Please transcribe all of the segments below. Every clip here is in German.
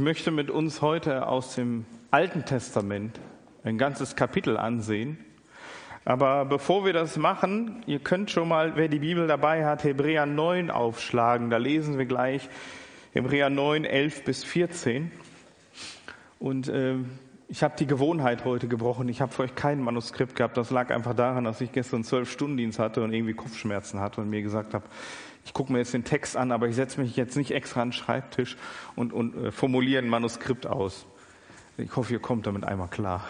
möchte mit uns heute aus dem Alten Testament ein ganzes Kapitel ansehen. Aber bevor wir das machen, ihr könnt schon mal, wer die Bibel dabei hat, Hebräer 9 aufschlagen. Da lesen wir gleich Hebräer 9, 11 bis 14. Und ich habe die Gewohnheit heute gebrochen. Ich habe für euch kein Manuskript gehabt. Das lag einfach daran, dass ich gestern 12-Stunden-Dienst hatte und irgendwie Kopfschmerzen hatte und mir gesagt habe, ich gucke mir jetzt den Text an, aber ich setze mich jetzt nicht extra an den Schreibtisch und formuliere ein Manuskript aus. Ich hoffe, ihr kommt damit einmal klar.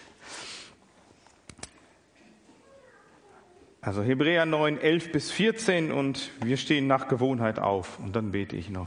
Also Hebräer 9, 11 bis 14 und wir stehen nach Gewohnheit auf und dann bete ich noch.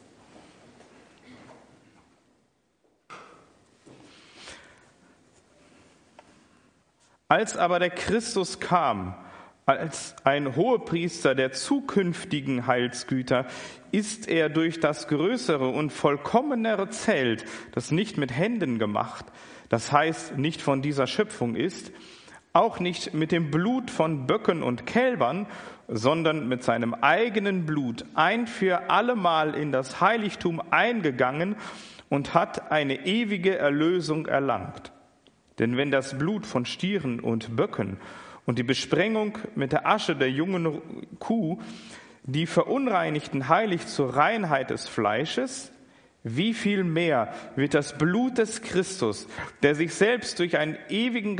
Als aber der Christus kam, als ein Hohepriester der zukünftigen Heilsgüter, ist er durch das größere und vollkommenere Zelt, das nicht mit Händen gemacht, das heißt nicht von dieser Schöpfung ist, auch nicht mit dem Blut von Böcken und Kälbern, sondern mit seinem eigenen Blut ein für allemal in das Heiligtum eingegangen und hat eine ewige Erlösung erlangt. Denn wenn das Blut von Stieren und Böcken und die Besprengung mit der Asche der jungen Kuh die Verunreinigten heiligt zur Reinheit des Fleisches, wie viel mehr wird das Blut des Christus, der sich selbst durch den ewigen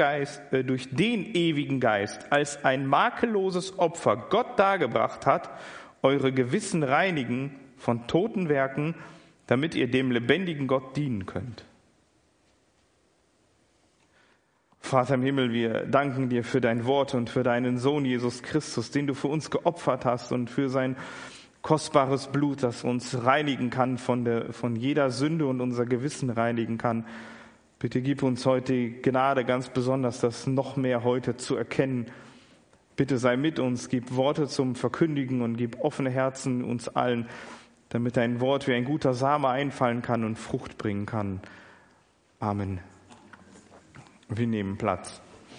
Geist als ein makelloses Opfer Gott dargebracht hat, eure Gewissen reinigen von toten Werken, damit ihr dem lebendigen Gott dienen könnt. Vater im Himmel, wir danken dir für dein Wort und für deinen Sohn Jesus Christus, den du für uns geopfert hast und für sein kostbares Blut, das uns reinigen kann von jeder Sünde und unser Gewissen reinigen kann. Bitte gib uns heute die Gnade, ganz besonders das noch mehr heute zu erkennen. Bitte sei mit uns, gib Worte zum Verkündigen und gib offene Herzen uns allen, damit dein Wort wie ein guter Same einfallen kann und Frucht bringen kann. Amen. Wir nehmen Platz.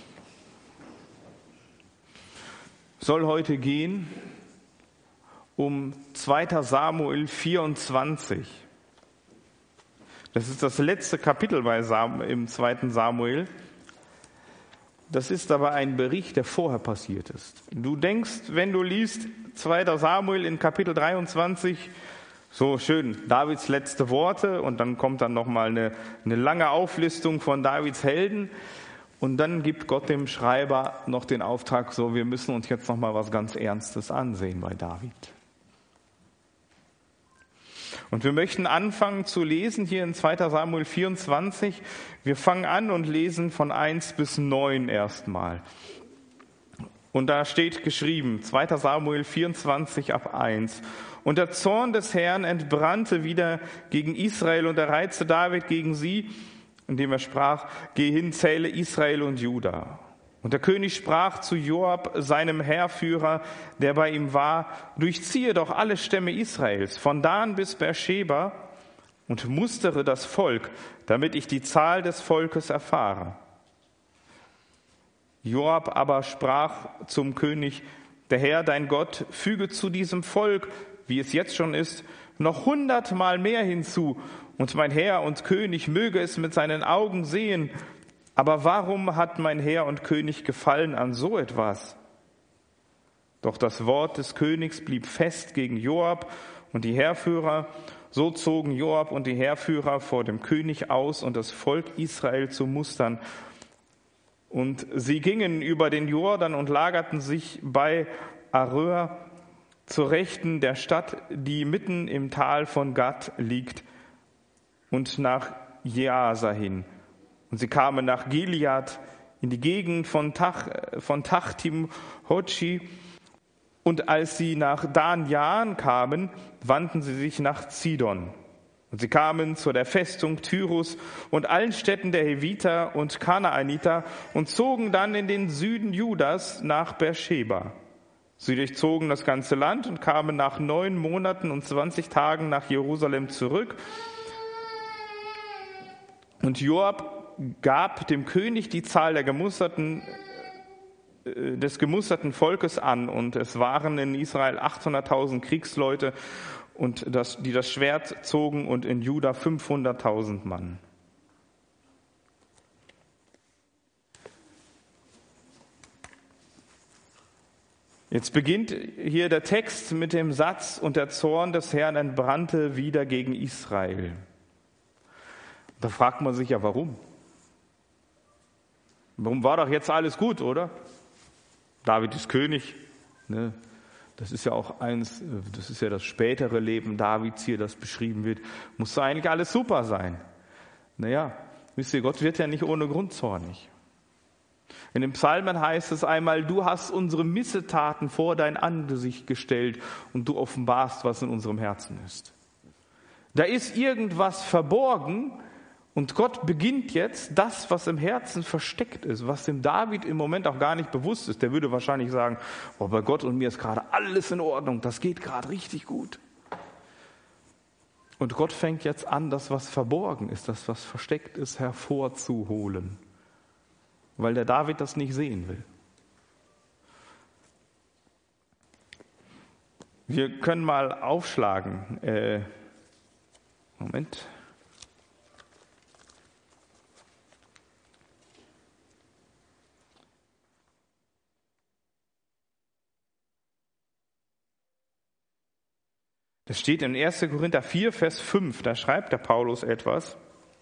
Soll heute gehen um 2. Samuel 24. Das ist das letzte Kapitel im 2. Samuel. Das ist aber ein Bericht, der vorher passiert ist. Du denkst, wenn du liest 2. Samuel in Kapitel 23, so schön, Davids letzte Worte und dann kommt dann nochmal eine lange Auflistung von Davids Helden und dann gibt Gott dem Schreiber noch den Auftrag, so wir müssen uns jetzt nochmal was ganz Ernstes ansehen bei David. Und wir möchten anfangen zu lesen hier in 2. Samuel 24. Wir fangen an und lesen von 1 bis 9 erstmal. Und da steht geschrieben, 2. Samuel 24 ab 1. Und der Zorn des Herrn entbrannte wieder gegen Israel und er reizte David gegen sie, indem er sprach, geh hin, zähle Israel und Juda. Und der König sprach zu Joab, seinem Heerführer, der bei ihm war, durchziehe doch alle Stämme Israels, von Dan bis Beersheba, und mustere das Volk, damit ich die Zahl des Volkes erfahre. Joab aber sprach zum König, der Herr, dein Gott, füge zu diesem Volk, wie es jetzt schon ist, noch 100-mal mehr hinzu, und mein Herr und König möge es mit seinen Augen sehen. Aber warum hat mein Herr und König Gefallen an so etwas? Doch das Wort des Königs blieb fest gegen Joab und die Heerführer. So zogen Joab und die Heerführer vor dem König aus und das Volk Israel zu mustern. Und sie gingen über den Jordan und lagerten sich bei Aroer zur Rechten der Stadt, die mitten im Tal von Gad liegt, und nach Jeasa hin. Und sie kamen nach Gilead in die Gegend von Tachtim Hotschi. Und als sie nach Dan Jaan kamen, wandten sie sich nach Zidon. Und sie kamen zu der Festung Tyrus und allen Städten der Heviter und Kanaaniter und zogen dann in den Süden Judas nach Beersheba. Sie durchzogen das ganze Land und kamen nach 9 Monaten und 20 Tagen nach Jerusalem zurück. Und Joab gab dem König die Zahl des gemusterten Volkes an. Und es waren in Israel 800.000 Kriegsleute. und die das Schwert zogen, und in Juda 500.000 Mann. Jetzt beginnt hier der Text mit dem Satz: Und der Zorn des Herrn entbrannte wieder gegen Israel. Da fragt man sich ja, warum? Warum war doch jetzt alles gut, oder? David ist König. Ne? Das ist ja auch das ist ja das spätere Leben Davids hier, das beschrieben wird. Muss eigentlich alles super sein. Naja, wisst ihr, Gott wird ja nicht ohne Grund zornig. In den Psalmen heißt es einmal: Du hast unsere Missetaten vor dein Angesicht gestellt und du offenbarst, was in unserem Herzen ist. Da ist irgendwas verborgen und Gott beginnt jetzt das, was im Herzen versteckt ist, was dem David im Moment auch gar nicht bewusst ist. Der würde wahrscheinlich sagen: Oh, bei Gott und mir ist gerade alles in Ordnung, das geht gerade richtig gut. Und Gott fängt jetzt an, das, was verborgen ist, das, was versteckt ist, hervorzuholen, weil der David das nicht sehen will. Wir können mal aufschlagen. Moment. Das steht in 1. Korinther 4, Vers 5, da schreibt der Paulus etwas.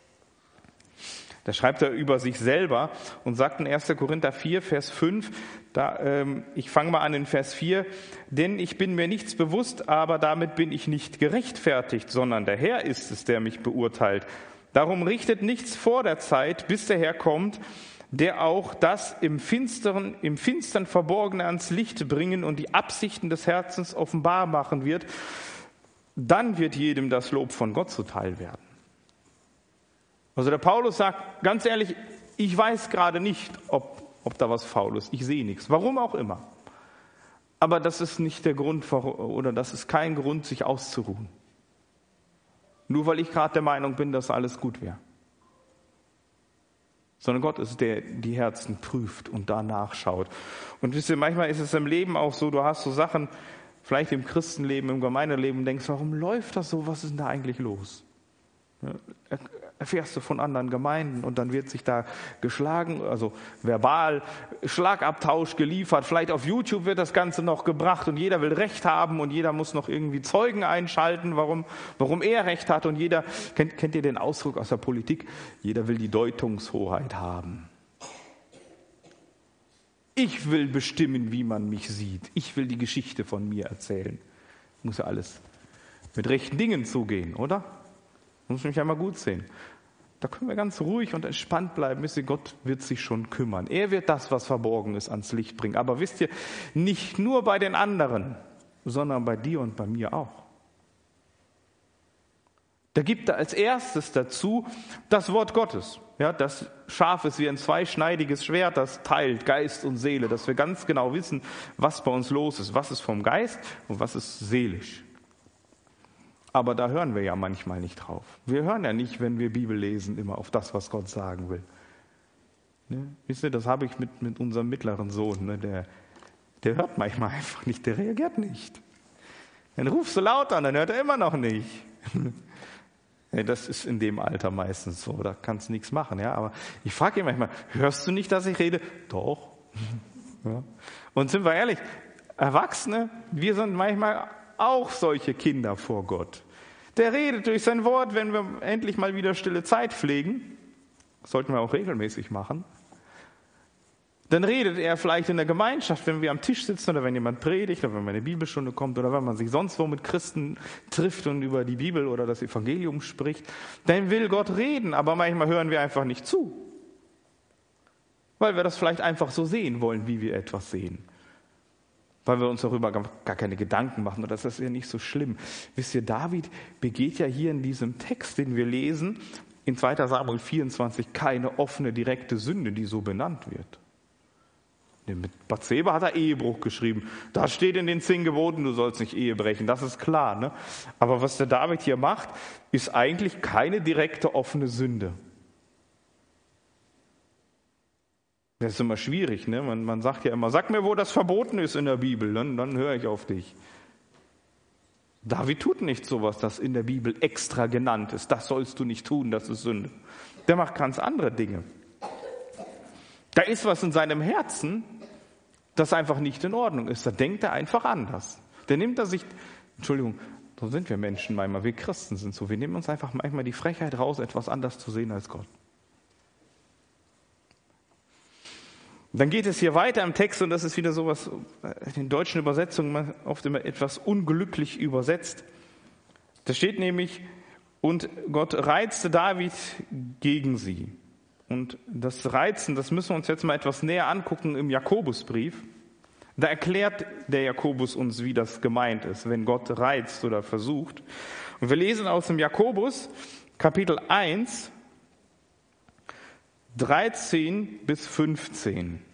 Da schreibt er über sich selber und sagt in 1. Korinther 4, Vers 5, ich fange mal an in Vers 4, denn ich bin mir nichts bewusst, aber damit bin ich nicht gerechtfertigt, sondern der Herr ist es, der mich beurteilt. Darum richtet nichts vor der Zeit, bis der Herr kommt, der auch das im Finstern Verborgene ans Licht bringen und die Absichten des Herzens offenbar machen wird. Dann wird jedem das Lob von Gott zuteil werden. Also der Paulus sagt, ganz ehrlich, ich weiß gerade nicht, ob da was faul ist. Ich sehe nichts. Warum auch immer. Aber das ist nicht der Grund, oder das ist kein Grund, sich auszuruhen. Nur weil ich gerade der Meinung bin, dass alles gut wäre. Sondern Gott ist der die Herzen prüft und danach schaut. Und wisst ihr, manchmal ist es im Leben auch so, du hast so Sachen, vielleicht im Christenleben, im Gemeindeleben, denkst, warum läuft das so? Was ist denn da eigentlich los? Ja, erfährst du von anderen Gemeinden und dann wird sich da geschlagen, also verbal, Schlagabtausch geliefert. Vielleicht auf YouTube wird das Ganze noch gebracht und jeder will Recht haben und jeder muss noch irgendwie Zeugen einschalten, warum er Recht hat. Und jeder, kennt ihr den Ausdruck aus der Politik? Jeder will die Deutungshoheit haben. Ich will bestimmen, wie man mich sieht. Ich will die Geschichte von mir erzählen. Muss ja alles mit rechten Dingen zugehen, oder? Muss mich einmal gut sehen. Da können wir ganz ruhig und entspannt bleiben. Wisst ihr, Gott wird sich schon kümmern. Er wird das, was verborgen ist, ans Licht bringen. Aber wisst ihr, nicht nur bei den anderen, sondern bei dir und bei mir auch. Da gibt er als erstes dazu das Wort Gottes. Ja, das Schaf ist wie ein zweischneidiges Schwert, das teilt Geist und Seele, dass wir ganz genau wissen, was bei uns los ist. Was ist vom Geist und was ist seelisch. Aber da hören wir ja manchmal nicht drauf. Wir hören ja nicht, wenn wir Bibel lesen, immer auf das, was Gott sagen will. Ne? Wisst ihr, das habe ich mit unserem mittleren Sohn. Ne? Der hört manchmal einfach nicht, der reagiert nicht. Dann rufst du laut an, dann hört er immer noch nicht. Ja, das ist in dem Alter meistens so, da kannst du nichts machen. Ja? Aber ich frage ihn manchmal, hörst du nicht, dass ich rede? Doch. Ja. Und sind wir ehrlich, Erwachsene, wir sind manchmal auch solche Kinder vor Gott. Der redet durch sein Wort, wenn wir endlich mal wieder stille Zeit pflegen. Das sollten wir auch regelmäßig machen. Dann redet er vielleicht in der Gemeinschaft, wenn wir am Tisch sitzen oder wenn jemand predigt oder wenn eine Bibelstunde kommt oder wenn man sich sonst wo mit Christen trifft und über die Bibel oder das Evangelium spricht. Dann will Gott reden, aber manchmal hören wir einfach nicht zu. Weil wir das vielleicht einfach so sehen wollen, wie wir etwas sehen. Weil wir uns darüber gar keine Gedanken machen. Und das ist ja nicht so schlimm. Wisst ihr, David begeht ja hier in diesem Text, den wir lesen, in 2. Samuel 24, keine offene, direkte Sünde, die so benannt wird. Mit Bathseba hat er Ehebruch geschrieben. Da steht in den 10 Geboten, du sollst nicht Ehe brechen. Das ist klar. Ne? Aber was der David hier macht, ist eigentlich keine direkte, offene Sünde. Das ist immer schwierig, ne? Man sagt ja immer, sag mir, wo das verboten ist in der Bibel, dann höre ich auf dich. David tut nicht sowas, das in der Bibel extra genannt ist. Das sollst du nicht tun, das ist Sünde. Der macht ganz andere Dinge. Da ist was in seinem Herzen, das einfach nicht in Ordnung ist. Da denkt er einfach anders. Der nimmt er sich, Entschuldigung, so sind wir Menschen manchmal, wir Christen sind so. Wir nehmen uns einfach manchmal die Frechheit raus, etwas anders zu sehen als Gott. Dann geht es hier weiter im Text und das ist wieder sowas, in den deutschen Übersetzungen oft immer etwas unglücklich übersetzt. Da steht nämlich, und Gott reizte David gegen sie. Und das Reizen, das müssen wir uns jetzt mal etwas näher angucken im Jakobusbrief. Da erklärt der Jakobus uns, wie das gemeint ist, wenn Gott reizt oder versucht. Und wir lesen aus dem Jakobus, Kapitel 1, 13 bis 15.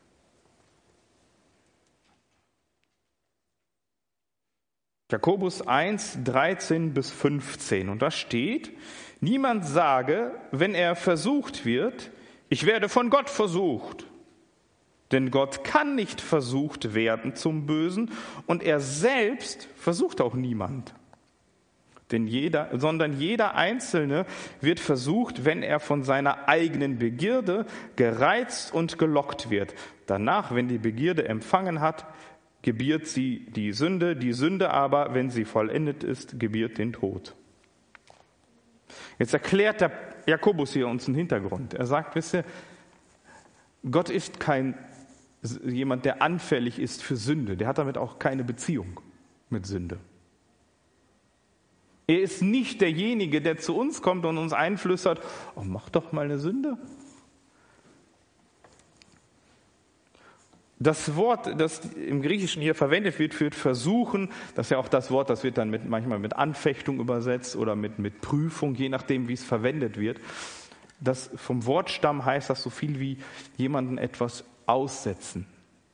Jakobus 1, 13 bis 15. Und da steht, niemand sage, wenn er versucht wird, ich werde von Gott versucht. Denn Gott kann nicht versucht werden zum Bösen und er selbst versucht auch niemand. Sondern jeder Einzelne wird versucht, wenn er von seiner eigenen Begierde gereizt und gelockt wird. Danach, wenn die Begierde empfangen hat, gebiert sie die Sünde aber, wenn sie vollendet ist, gebiert den Tod. Jetzt erklärt der Jakobus hier uns einen Hintergrund. Er sagt, wisst ihr, Gott ist kein jemand, der anfällig ist für Sünde. Der hat damit auch keine Beziehung mit Sünde. Er ist nicht derjenige, der zu uns kommt und uns einflüstert, oh, mach doch mal eine Sünde. Das Wort, das im Griechischen hier verwendet wird für versuchen, das ist ja auch das Wort, das wird dann manchmal mit Anfechtung übersetzt oder mit Prüfung, je nachdem, wie es verwendet wird. Das vom Wortstamm heißt das so viel wie jemanden etwas aussetzen.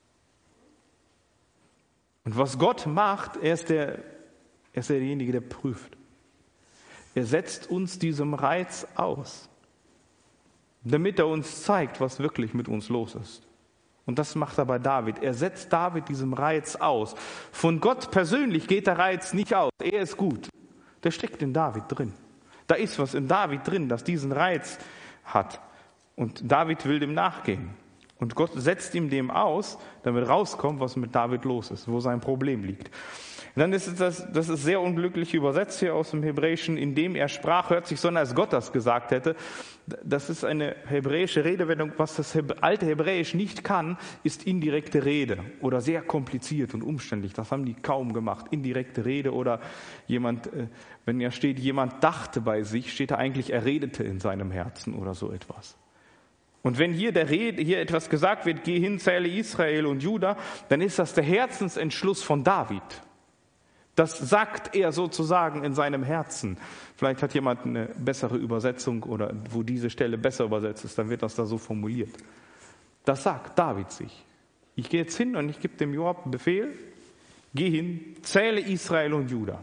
Und was Gott macht, er ist derjenige, der prüft. Er setzt uns diesem Reiz aus, damit er uns zeigt, was wirklich mit uns los ist. Und das macht er bei David. Er setzt David diesem Reiz aus. Von Gott persönlich geht der Reiz nicht aus. Er ist gut. Der steckt in David drin. Da ist was in David drin, das diesen Reiz hat. Und David will dem nachgehen. Und Gott setzt ihm dem aus, damit rauskommt, was mit David los ist, wo sein Problem liegt. Und dann ist das ist sehr unglücklich übersetzt hier aus dem Hebräischen, indem er sprach, hört sich so an, als Gott das gesagt hätte. Das ist eine hebräische Redewendung. Was das alte Hebräisch nicht kann, ist indirekte Rede oder sehr kompliziert und umständlich. Das haben die kaum gemacht. Indirekte Rede oder jemand, wenn ja steht, jemand dachte bei sich, steht da eigentlich, er redete in seinem Herzen oder so etwas. Und wenn hier etwas gesagt wird, geh hin, zähle Israel und Juda, dann ist das der Herzensentschluss von David. Das sagt er sozusagen in seinem Herzen. Vielleicht hat jemand eine bessere Übersetzung oder wo diese Stelle besser übersetzt ist, dann wird das da so formuliert. Das sagt David sich. Ich gehe jetzt hin und ich gebe dem Joab einen Befehl, geh hin, zähle Israel und Juda.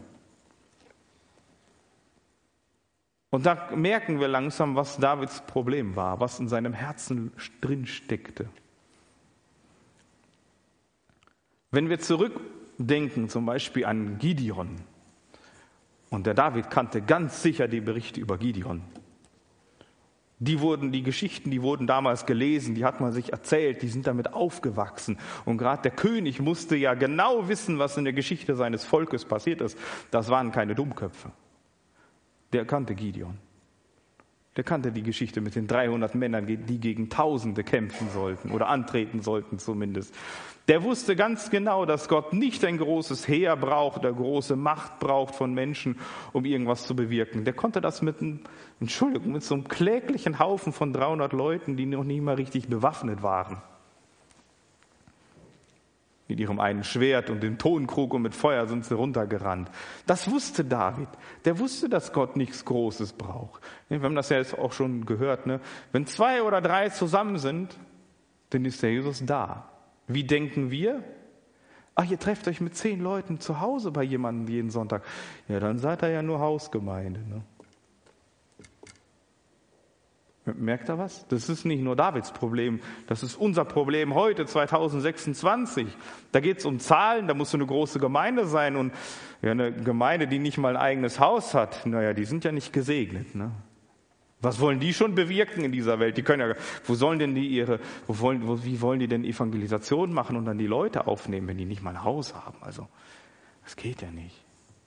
Und da merken wir langsam, was Davids Problem war, was in seinem Herzen drin steckte. Wenn wir zurückdenken, zum Beispiel an Gideon, und der David kannte ganz sicher die Berichte über Gideon. Die Geschichten wurden damals gelesen, die hat man sich erzählt, die sind damit aufgewachsen. Und gerade der König musste ja genau wissen, was in der Geschichte seines Volkes passiert ist. Das waren keine Dummköpfe. Der kannte Gideon. Der kannte die Geschichte mit den 300 Männern, die gegen Tausende kämpfen sollten oder antreten sollten zumindest. Der wusste ganz genau, dass Gott nicht ein großes Heer braucht oder große Macht braucht von Menschen, um irgendwas zu bewirken. Der konnte das mit so einem kläglichen Haufen von 300 Leuten, die noch nicht mal richtig bewaffnet waren. Mit ihrem einen Schwert und dem Tonkrug und mit Feuer sind sie runtergerannt. Das wusste David. Der wusste, dass Gott nichts Großes braucht. Wir haben das ja jetzt auch schon gehört. Ne? Wenn 2 oder 3 zusammen sind, dann ist der Jesus da. Wie denken wir? Ach, ihr trefft euch mit 10 Leuten zu Hause bei jemandem jeden Sonntag. Ja, dann seid ihr ja nur Hausgemeinde. Ne? Merkt ihr was? Das ist nicht nur Davids Problem, das ist unser Problem heute, 2026. Da geht es um Zahlen, da muss so eine große Gemeinde sein und ja, eine Gemeinde, die nicht mal ein eigenes Haus hat, naja, die sind ja nicht gesegnet. Ne? Was wollen die schon bewirken in dieser Welt? Die können ja, wie wollen die denn Evangelisation machen und dann die Leute aufnehmen, wenn die nicht mal ein Haus haben? Also, das geht ja nicht.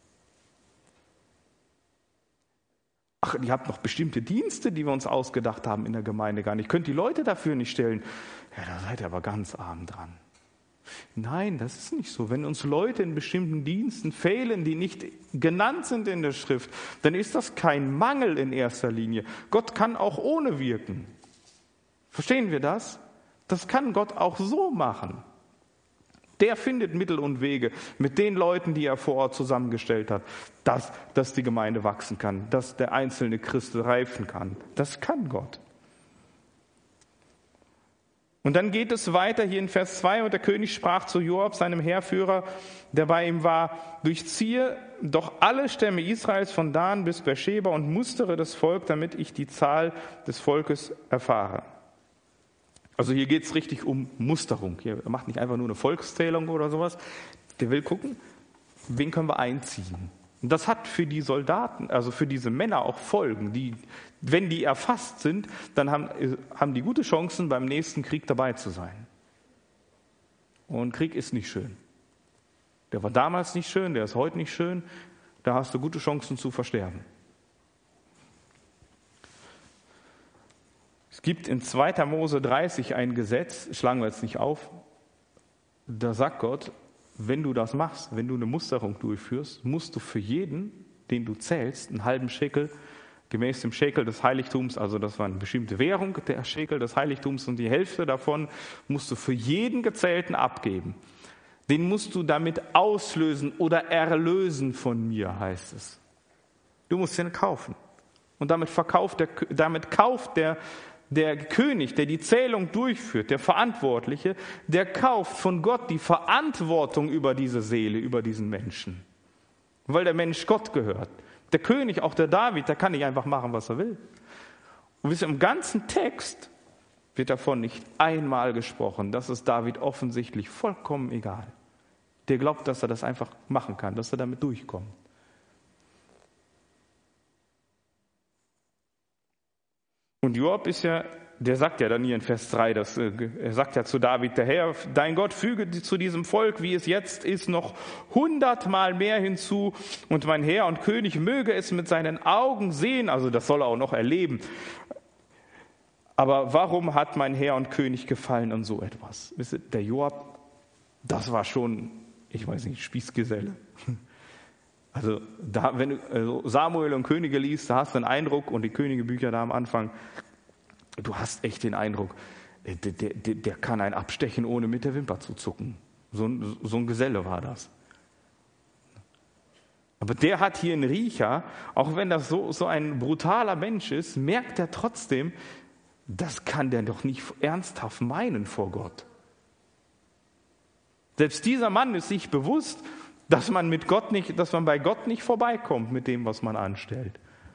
Ach, ihr habt noch bestimmte Dienste, die wir uns ausgedacht haben in der Gemeinde gar nicht. Könnt die Leute dafür nicht stellen? Ja, da seid ihr aber ganz arm dran. Nein, das ist nicht so. Wenn uns Leute in bestimmten Diensten fehlen, die nicht genannt sind in der Schrift, dann ist das kein Mangel in erster Linie. Gott kann auch ohne wirken. Verstehen wir das? Das kann Gott auch so machen. Der findet Mittel und Wege mit den Leuten, die er vor Ort zusammengestellt hat, dass die Gemeinde wachsen kann, dass der einzelne Christ reifen kann. Das kann Gott. Und dann geht es weiter hier in Vers 2, und der König sprach zu Joab, seinem Heerführer, der bei ihm war: Durchziehe doch alle Stämme Israels von Dan bis Beersheba und mustere das Volk, damit ich die Zahl des Volkes erfahre. Also hier geht es richtig um Musterung. Hier macht nicht einfach nur eine Volkszählung oder sowas. Der will gucken, wen können wir einziehen. Und das hat für die Soldaten, also für diese Männer auch Folgen. Wenn die erfasst sind, dann haben die gute Chancen, beim nächsten Krieg dabei zu sein. Und Krieg ist nicht schön. Der war damals nicht schön, der ist heute nicht schön. Da hast du gute Chancen zu versterben. Es gibt in 2. Mose 30 ein Gesetz, schlagen wir jetzt nicht auf, da sagt Gott, wenn du das machst, wenn du eine Musterung durchführst, musst du für jeden, den du zählst, einen halben Schekel, gemäß dem Schekel des Heiligtums, also das war eine bestimmte Währung, der Schekel des Heiligtums, und die Hälfte davon musst du für jeden Gezählten abgeben. Den musst du damit auslösen oder erlösen von mir, heißt es. Du musst den kaufen. Und damit kauft der König, der die Zählung durchführt, der Verantwortliche, der kauft von Gott die Verantwortung über diese Seele, über diesen Menschen. Weil der Mensch Gott gehört. Der König, auch der David, der kann nicht einfach machen, was er will. Und wisst ihr, im ganzen Text wird davon nicht einmal gesprochen. Das ist David offensichtlich vollkommen egal. Der glaubt, dass er das einfach machen kann, dass er damit durchkommt. Und Joab der sagt ja dann hier in Vers 3, er sagt ja zu David, der Herr, dein Gott, füge zu diesem Volk, wie es jetzt ist, noch 100-mal mehr hinzu, und mein Herr und König möge es mit seinen Augen sehen, also das soll er auch noch erleben. Aber warum hat mein Herr und König gefallen an so etwas? Wisst ihr, der Joab, das war schon, ich weiß nicht, Spießgeselle. Also wenn du Samuel und Könige liest, da hast du einen Eindruck, und die Königebücher da am Anfang, du hast echt den Eindruck, der kann einen abstechen, ohne mit der Wimper zu zucken. So ein Geselle war das. Aber der hat hier einen Riecher, auch wenn das so ein brutaler Mensch ist, merkt er trotzdem, das kann der doch nicht ernsthaft meinen vor Gott. Selbst dieser Mann ist sich bewusst, dass man bei Gott nicht vorbeikommt mit dem, was man anstellt.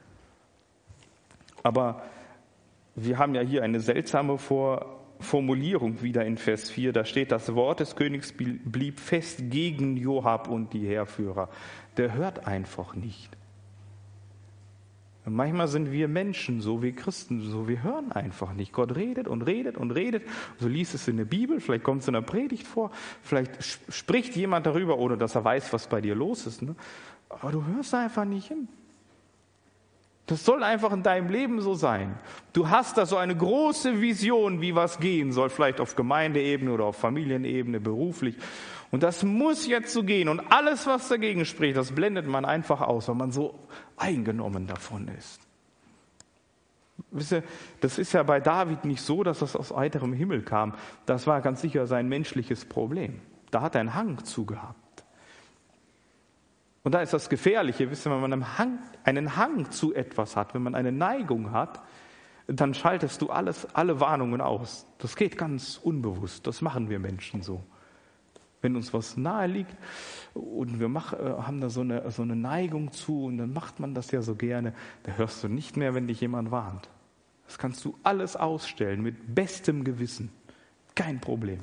Aber wir haben ja hier eine seltsame Formulierung wieder in Vers 4. Da steht, das Wort des Königs blieb fest gegen Joab und die Heerführer. Der hört einfach nicht. Und manchmal sind wir Menschen so, wie Christen so, wir hören einfach nicht. Gott redet und redet und redet. So liest es in der Bibel, vielleicht kommt es in der Predigt vor, vielleicht spricht jemand darüber, ohne dass er weiß, was bei dir los ist. Ne? Aber du hörst einfach nicht hin. Das soll einfach in deinem Leben so sein. Du hast da so eine große Vision, wie was gehen soll, vielleicht auf Gemeindeebene oder auf Familienebene, beruflich. Und das muss jetzt so gehen. Und alles, was dagegen spricht, das blendet man einfach aus, weil man so eingenommen davon ist. Wisst ihr, das ist ja bei David nicht so, dass das aus heiterem Himmel kam. Das war ganz sicher sein menschliches Problem. Da hat er einen Hang zu gehabt. Und da ist das Gefährliche, wisst ihr, wenn man einen Hang zu etwas hat, wenn man eine Neigung hat, dann schaltest du alle Warnungen aus. Das geht ganz unbewusst, das machen wir Menschen so. Wenn uns was nahe liegt und wir haben da so eine Neigung zu, und dann macht man das ja so gerne, da hörst du nicht mehr, wenn dich jemand warnt. Das kannst du alles ausstellen mit bestem Gewissen. Kein Problem.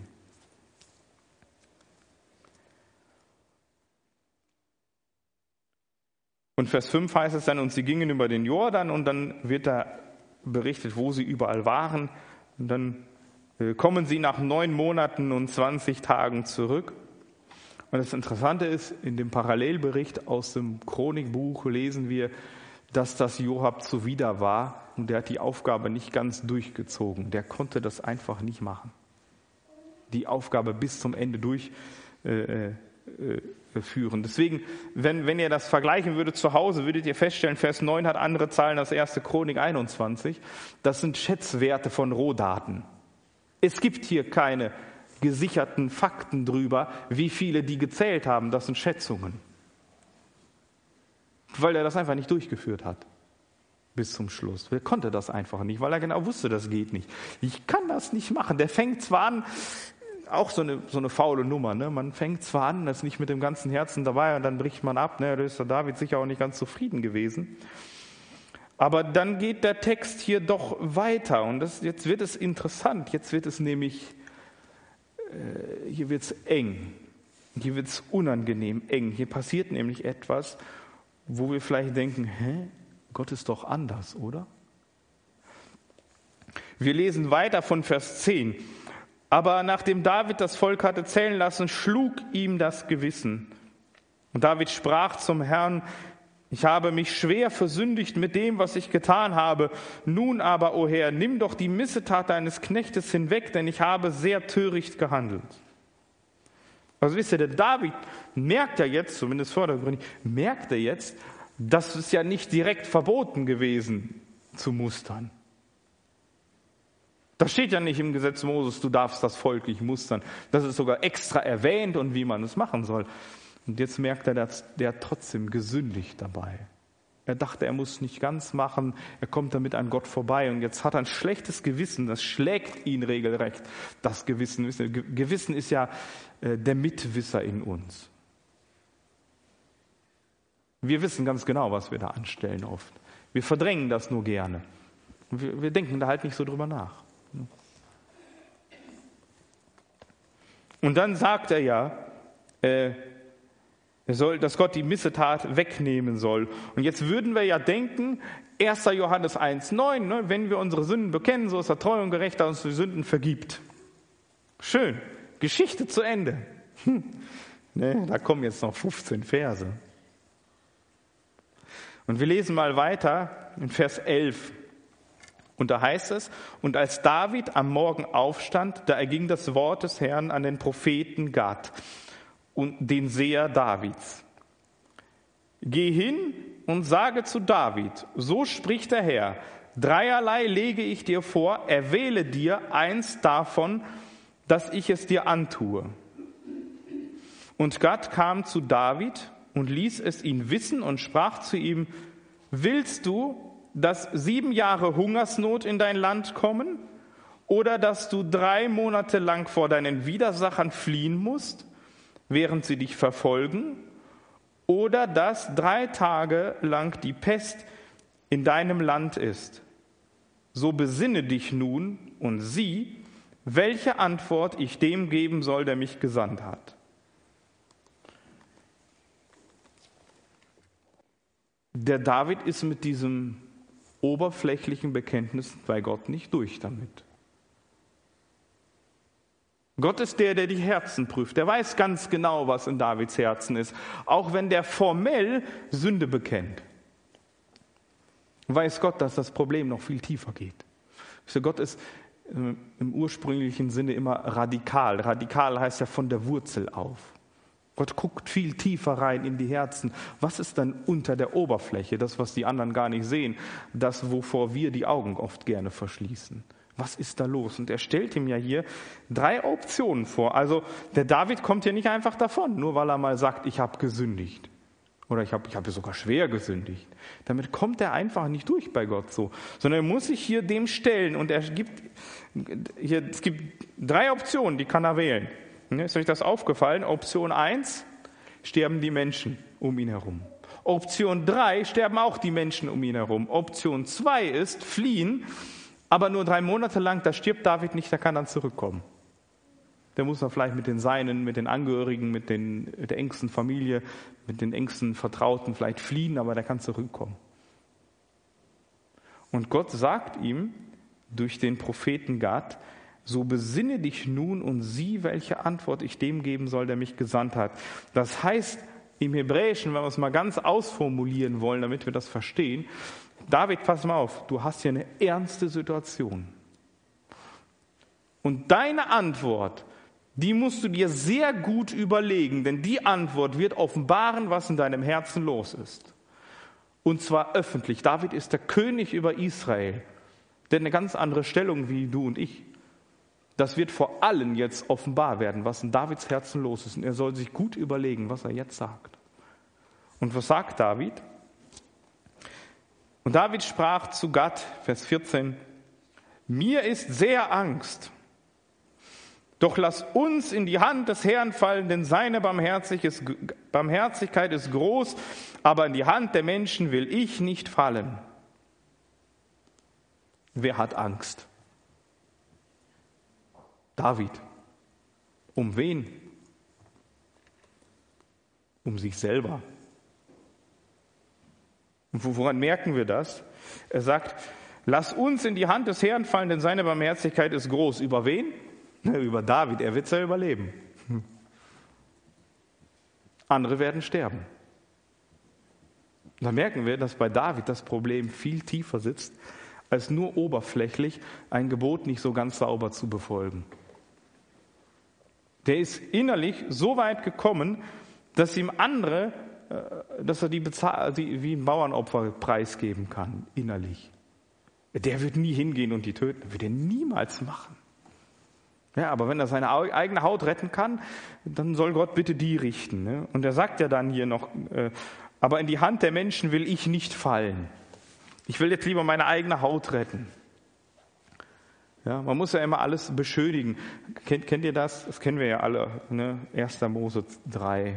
Und Vers 5 heißt es dann, und sie gingen über den Jordan, und dann wird da berichtet, wo sie überall waren. Und dann kommen sie nach 9 Monaten und 20 Tagen zurück. Und das Interessante ist, in dem Parallelbericht aus dem Chronikbuch lesen wir, dass das Joab zuwider war und der hat die Aufgabe nicht ganz durchgezogen. Der konnte das einfach nicht machen. Die Aufgabe bis zum Ende durchführen. Deswegen, wenn ihr das vergleichen würdet zu Hause, würdet ihr feststellen, Vers 9 hat andere Zahlen als 1. Chronik 21. Das sind Schätzwerte von Rohdaten. Es gibt hier keine gesicherten Fakten drüber, wie viele die gezählt haben. Das sind Schätzungen. Weil er das einfach nicht durchgeführt hat. Bis zum Schluss. Er konnte das einfach nicht, weil er genau wusste, das geht nicht. Ich kann das nicht machen. Der fängt zwar an, auch so eine faule Nummer, ne? Man fängt zwar an, ist nicht mit dem ganzen Herzen dabei und dann bricht man ab. Ne? Da ist der David sicher auch nicht ganz zufrieden gewesen. Aber dann geht der Text hier doch weiter und jetzt wird es interessant. Jetzt wird es nämlich, hier wird es eng. Hier wird es unangenehm eng. Hier passiert nämlich etwas, wo wir vielleicht denken, Gott ist doch anders, oder? Wir lesen weiter von Vers 10. Aber nachdem David das Volk hatte zählen lassen, schlug ihm das Gewissen. Und David sprach zum Herrn: Ich habe mich schwer versündigt mit dem, was ich getan habe. Nun aber, o Herr, nimm doch die Missetat deines Knechtes hinweg, denn ich habe sehr töricht gehandelt. Also wisst ihr, der David merkt ja jetzt, zumindest vordergründig, merkt er jetzt, das ist ja nicht direkt verboten gewesen zu mustern. Das steht ja nicht im Gesetz Moses, du darfst das Volk nicht mustern. Das ist sogar extra erwähnt und wie man es machen soll. Und jetzt merkt er, dass der trotzdem gesündigt dabei. Er dachte, er muss nicht ganz machen, er kommt damit an Gott vorbei. Und jetzt hat er ein schlechtes Gewissen, das schlägt ihn regelrecht, das Gewissen. Gewissen ist ja der Mitwisser in uns. Wir wissen ganz genau, was wir da anstellen oft. Wir verdrängen das nur gerne. Wir denken da halt nicht so drüber nach. Und dann sagt er ja, dass Gott die Missetat wegnehmen soll. Und jetzt würden wir ja denken, 1. Johannes 1,9, ne, wenn wir unsere Sünden bekennen, so ist er treu und gerecht, dass uns die Sünden vergibt. Schön, Geschichte zu Ende. Ne, da kommen jetzt noch 15 Verse. Und wir lesen mal weiter in Vers 11. Und da heißt es: Und als David am Morgen aufstand, da erging das Wort des Herrn an den Propheten Gad und den Seher Davids. Geh hin und sage zu David, so spricht der Herr, dreierlei lege ich dir vor, erwähle dir eins davon, dass ich es dir antue. Und Gad kam zu David und ließ es ihn wissen und sprach zu ihm: Willst du, dass 7 Jahre Hungersnot in dein Land kommen, oder dass du 3 Monate lang vor deinen Widersachern fliehen musst, während sie dich verfolgen, oder dass 3 Tage lang die Pest in deinem Land ist? So besinne dich nun und sieh, welche Antwort ich dem geben soll, der mich gesandt hat. Der David ist mit diesem oberflächlichen Bekenntnis bei Gott nicht durch damit. Gott ist der die Herzen prüft. Der weiß ganz genau, was in Davids Herzen ist. Auch wenn der formell Sünde bekennt, weiß Gott, dass das Problem noch viel tiefer geht. Gott ist im ursprünglichen Sinne immer radikal. Radikal heißt ja von der Wurzel auf. Gott guckt viel tiefer rein in die Herzen. Was ist dann unter der Oberfläche? Das, was die anderen gar nicht sehen. Das, wovor wir die Augen oft gerne verschließen. Was ist da los? Und er stellt ihm ja hier 3 Optionen vor. Also der David kommt ja nicht einfach davon, nur weil er mal sagt, ich habe gesündigt. Oder ich habe sogar schwer gesündigt. Damit kommt er einfach nicht durch bei Gott so. Sondern er muss sich hier dem stellen. Und es gibt 3 Optionen, die kann er wählen. Ist euch das aufgefallen? Option 1, sterben die Menschen um ihn herum. Option 3, sterben auch die Menschen um ihn herum. Option 2 ist, fliehen, aber nur 3 Monate lang, da stirbt David nicht, der kann dann zurückkommen. Der muss dann vielleicht mit den Seinen, mit den Angehörigen, mit der engsten Familie, mit den engsten Vertrauten vielleicht fliehen, aber der kann zurückkommen. Und Gott sagt ihm durch den Propheten Gad, so besinne dich nun und sieh, welche Antwort ich dem geben soll, der mich gesandt hat. Das heißt im Hebräischen, wenn wir es mal ganz ausformulieren wollen, damit wir das verstehen, David, pass mal auf, du hast hier eine ernste Situation. Und deine Antwort, die musst du dir sehr gut überlegen, denn die Antwort wird offenbaren, was in deinem Herzen los ist. Und zwar öffentlich. David ist der König über Israel, der hat eine ganz andere Stellung wie du und ich. Das wird vor allen jetzt offenbar werden, was in Davids Herzen los ist. Und er soll sich gut überlegen, was er jetzt sagt. Und was sagt David? Und David sprach zu Gad, Vers 14, mir ist sehr Angst. Doch lass uns in die Hand des Herrn fallen, denn seine Barmherzigkeit ist groß, aber in die Hand der Menschen will ich nicht fallen. Wer hat Angst? David. Um wen? Um sich selber. Und woran merken wir das? Er sagt, lass uns in die Hand des Herrn fallen, denn seine Barmherzigkeit ist groß. Über wen? Über David, er wird es ja überleben. Andere werden sterben. Da merken wir, dass bei David das Problem viel tiefer sitzt, als nur oberflächlich ein Gebot nicht so ganz sauber zu befolgen. Der ist innerlich so weit gekommen, dass ihm andere, dass er die wie ein Bauernopfer preisgeben kann, innerlich. Der wird nie hingehen und die töten, das wird er niemals machen. Ja, aber wenn er seine eigene Haut retten kann, dann soll Gott bitte die richten. Ne? Und er sagt ja dann hier noch, aber in die Hand der Menschen will ich nicht fallen. Ich will jetzt lieber meine eigene Haut retten. Ja, man muss ja immer alles beschönigen. Kennt ihr das? Das kennen wir ja alle. Ne? 1. Mose 3.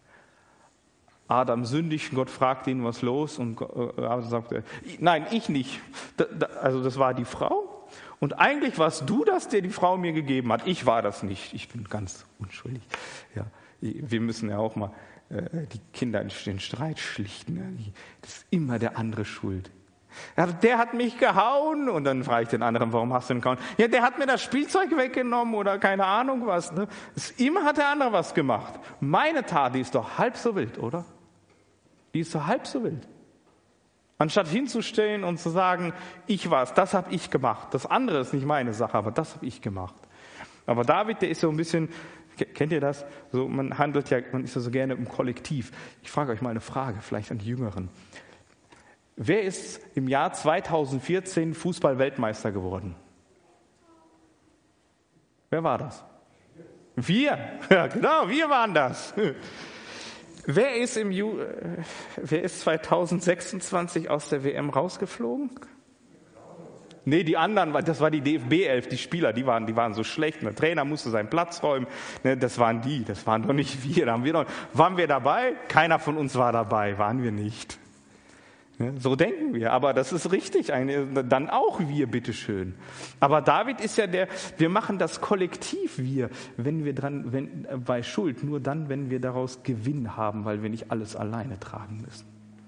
Adam sündigt, Gott fragt ihn, was los? Und Adam sagt, nein, ich nicht. Also das war die Frau. Und eigentlich warst du das, der die Frau mir gegeben hat. Ich war das nicht. Ich bin ganz unschuldig. Ja, wir müssen ja auch mal die Kinder in den Streit schlichten. Ne? Das ist immer der andere schuld. Ja, der hat mich gehauen. Und dann frage ich den anderen, warum hast du ihn gehauen? Ja, der hat mir das Spielzeug weggenommen oder keine Ahnung was. Ne? Immer hat der andere was gemacht. Meine Tat, die ist doch halb so wild, oder? Die ist doch halb so wild. Anstatt hinzustellen und zu sagen, ich war's, das habe ich gemacht. Das andere ist nicht meine Sache, aber das habe ich gemacht. Aber David, der ist so ein bisschen, kennt ihr das? So, man ist ja so gerne im Kollektiv. Ich frage euch mal eine Frage, vielleicht an die Jüngeren. Wer ist im Jahr 2014 Fußball-Weltmeister geworden? Wer war das? Wir. Ja, genau, wir waren das. Wer ist 2026 aus der WM rausgeflogen? Nee, die anderen, das war die DFB-11, die Spieler, die waren so schlecht. Der Trainer musste seinen Platz räumen. Das waren doch nicht wir. Waren wir dabei? Keiner von uns war dabei, waren wir nicht. So denken wir, aber das ist richtig, dann auch wir, bitteschön. Aber David ist ja wir machen das Kollektiv bei Schuld, nur dann, wenn wir daraus Gewinn haben, weil wir nicht alles alleine tragen müssen.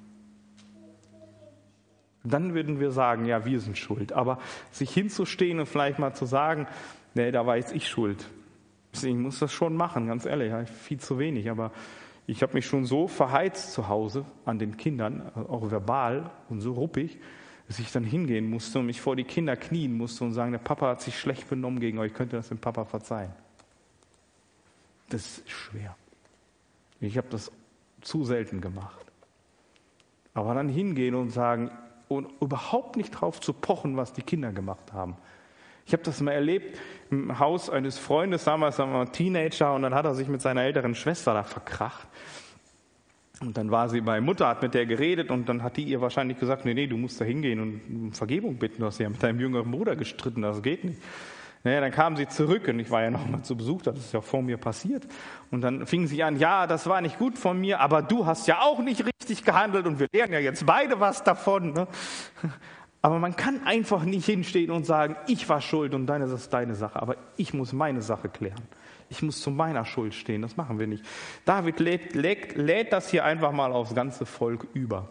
Dann würden wir sagen, ja, wir sind schuld. Aber sich hinzustehen und vielleicht mal zu sagen, nee, da war jetzt ich schuld. Ich muss das schon machen, ganz ehrlich, viel zu wenig, aber ich habe mich schon so verheizt zu Hause an den Kindern, auch verbal und so ruppig, dass ich dann hingehen musste und mich vor die Kinder knien musste und sagen, der Papa hat sich schlecht benommen gegen euch, könnt ihr das dem Papa verzeihen? Das ist schwer. Ich habe das zu selten gemacht. Aber dann hingehen und sagen, und überhaupt nicht drauf zu pochen, was die Kinder gemacht haben. Ich habe das mal erlebt im Haus eines Freundes, damals war er Teenager, und dann hat er sich mit seiner älteren Schwester da verkracht. Und dann war sie bei Mutter, hat mit der geredet, und dann hat die ihr wahrscheinlich gesagt, nee, du musst da hingehen und um Vergebung bitten, du hast ja mit deinem jüngeren Bruder gestritten, das geht nicht. Naja, dann kam sie zurück, und ich war ja noch mal zu Besuch, das ist ja vor mir passiert. Und dann fing sie an, ja, das war nicht gut von mir, aber du hast ja auch nicht richtig gehandelt und wir lernen ja jetzt beide was davon. Ne? Aber man kann einfach nicht hinstehen und sagen, ich war schuld und das ist deine Sache. Aber ich muss meine Sache klären. Ich muss zu meiner Schuld stehen. Das machen wir nicht. David lädt das hier einfach mal aufs ganze Volk über.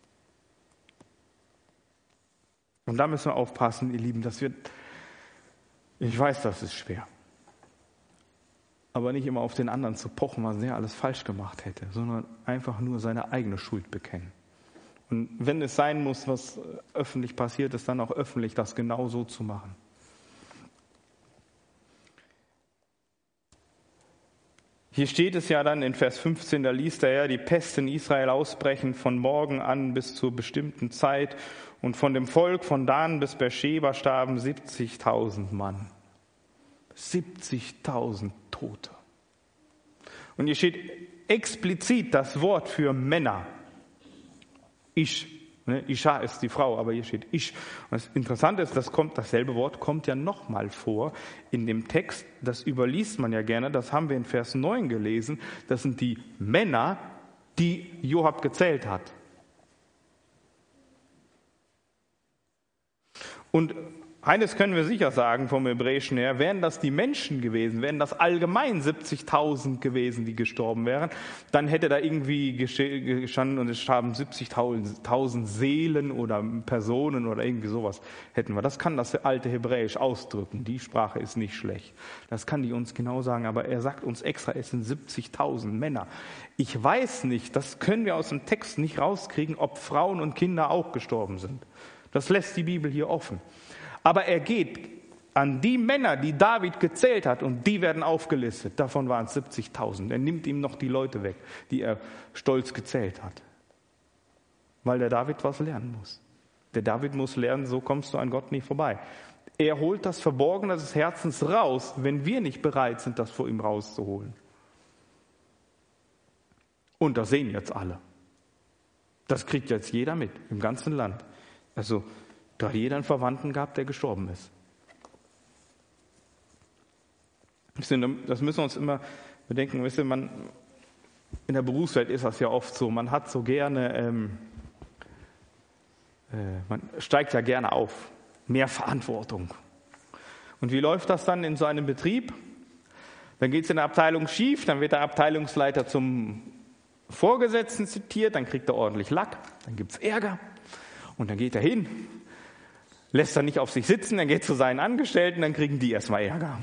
Und da müssen wir aufpassen, ihr Lieben, ich weiß, das ist schwer. Aber nicht immer auf den anderen zu pochen, was er alles falsch gemacht hätte, sondern einfach nur seine eigene Schuld bekennen. Und wenn es sein muss, was öffentlich passiert ist, dann auch öffentlich das genau so zu machen. Hier steht es ja dann in Vers 15, da liest er ja, die Pest in Israel ausbrechen von morgen an bis zur bestimmten Zeit. Und von dem Volk von Dan bis Beersheba starben 70.000 Mann. 70.000 Tote. Und hier steht explizit das Wort für Männer. Ich. Isha ist die Frau, aber hier steht ich. Und das Interessante ist, dasselbe Wort kommt ja nochmal vor in dem Text. Das überliest man ja gerne. Das haben wir in Vers 9 gelesen. Das sind die Männer, die Joab gezählt hat. Und eines können wir sicher sagen vom Hebräischen her, wären das die Menschen gewesen, wären das allgemein 70.000 gewesen, die gestorben wären, dann hätte da irgendwie gestanden und es starben 70.000 Seelen oder Personen oder irgendwie sowas hätten wir. Das kann das alte Hebräisch ausdrücken, die Sprache ist nicht schlecht. Das kann die uns genau sagen, aber er sagt uns extra, es sind 70.000 Männer. Ich weiß nicht, das können wir aus dem Text nicht rauskriegen, ob Frauen und Kinder auch gestorben sind. Das lässt die Bibel hier offen. Aber er geht an die Männer, die David gezählt hat, und die werden aufgelistet. Davon waren es 70.000. Er nimmt ihm noch die Leute weg, die er stolz gezählt hat. Weil der David was lernen muss. Der David muss lernen, so kommst du an Gott nicht vorbei. Er holt das Verborgene des Herzens raus, wenn wir nicht bereit sind, das vor ihm rauszuholen. Und das sehen jetzt alle. Das kriegt jetzt jeder mit, im ganzen Land. Also, da hat jeder einen Verwandten gehabt, der gestorben ist. Das müssen wir uns immer bedenken. Wisst ihr, in der Berufswelt ist das ja oft so. Man hat so gerne, man steigt ja gerne auf. Mehr Verantwortung. Und wie läuft das dann in so einem Betrieb? Dann geht es in der Abteilung schief, dann wird der Abteilungsleiter zum Vorgesetzten zitiert, dann kriegt er ordentlich Lack, dann gibt es Ärger. Und dann geht er hin, lässt er nicht auf sich sitzen, dann geht zu seinen Angestellten, dann kriegen die erstmal Ärger.